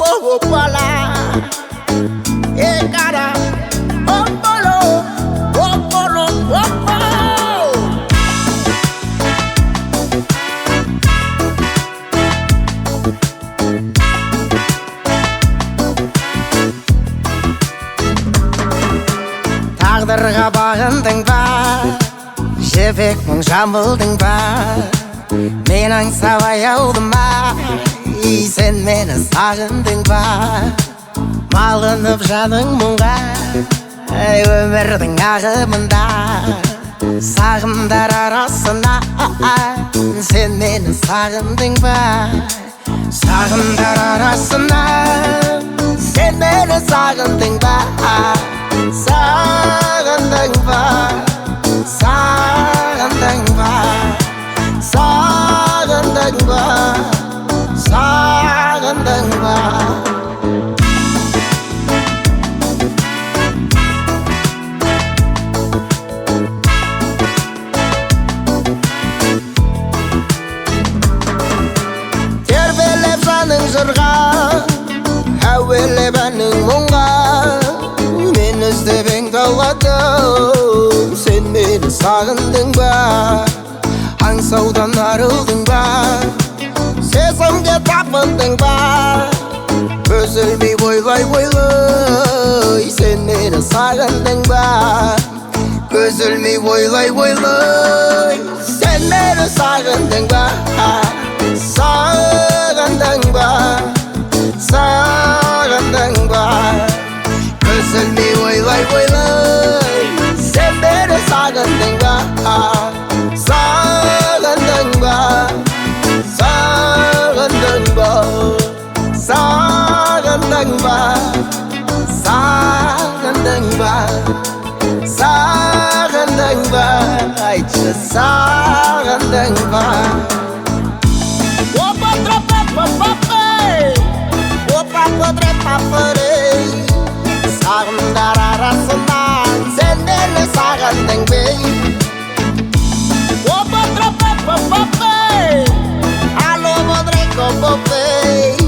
opala, cara, opolo, opolo, opolo. Taqdirga bağındың бар, жібектің жамылдың бар. Мен аңсап аяудым бар, сен мені сағындың бар. Малынып жаның мұңға, өмірдің ағымында. Сағымдар арасына, сен мені сағындың бар. Сағымдар арасына, сен мені сағындың бар. Сағындың бар, сағындың бар. Sağındın var, sağındın var. Tervelep жаның жырға, әуелеп әнің мұңға. Мен іздебең тауладым, сен мені сағындың ба? Аңсаудан арылдың ба, сезімге табындың ба? Үзілмей ойлай, сен мені сағындың ба? Үзілмей ойлай, сен мені сағындың ба? Сағындың ба, сағындың ба? Үзілмей ойлай, сен мені сағындың ба? Sağındın ba, sağındın ba, sağındın ba, sağındın ba, sağındın ba, ayçı sağındın ba. Opa tropa papay, opa podre papay. Sağımlar arasından sen beni sağındın bey. Opa tropa papay, alo Rodrigo Popey.